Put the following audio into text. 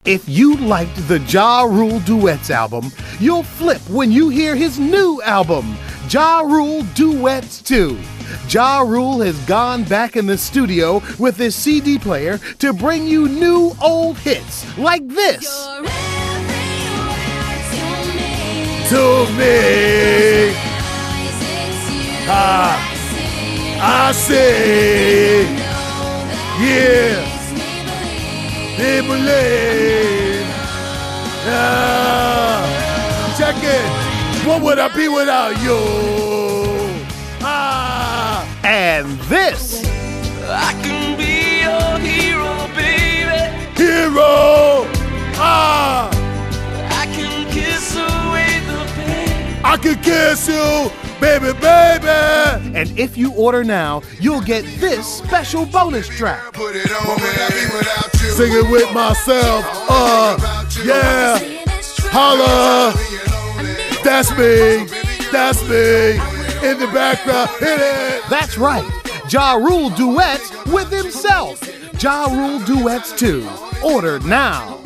If you liked the Ja Rule Duets album, you'll flip when you hear his new album, Ja Rule Duets 2. Ja Rule has gone back in the studio with his CD player to bring you new old hits like this. To me, I say, yeah. They believe. Check it. What would I be without you? And this. I can be your hero, baby. Hero. I can kiss away the pain. I can kiss you, baby, baby. And if you order now, you'll get this special bonus track. Put it on, man. Sing it with myself. Yeah. Holla. That's me. That's me. In the background. Hit it. That's right. Ja Rule Duets with himself. Ja Rule Duets 2. Order now.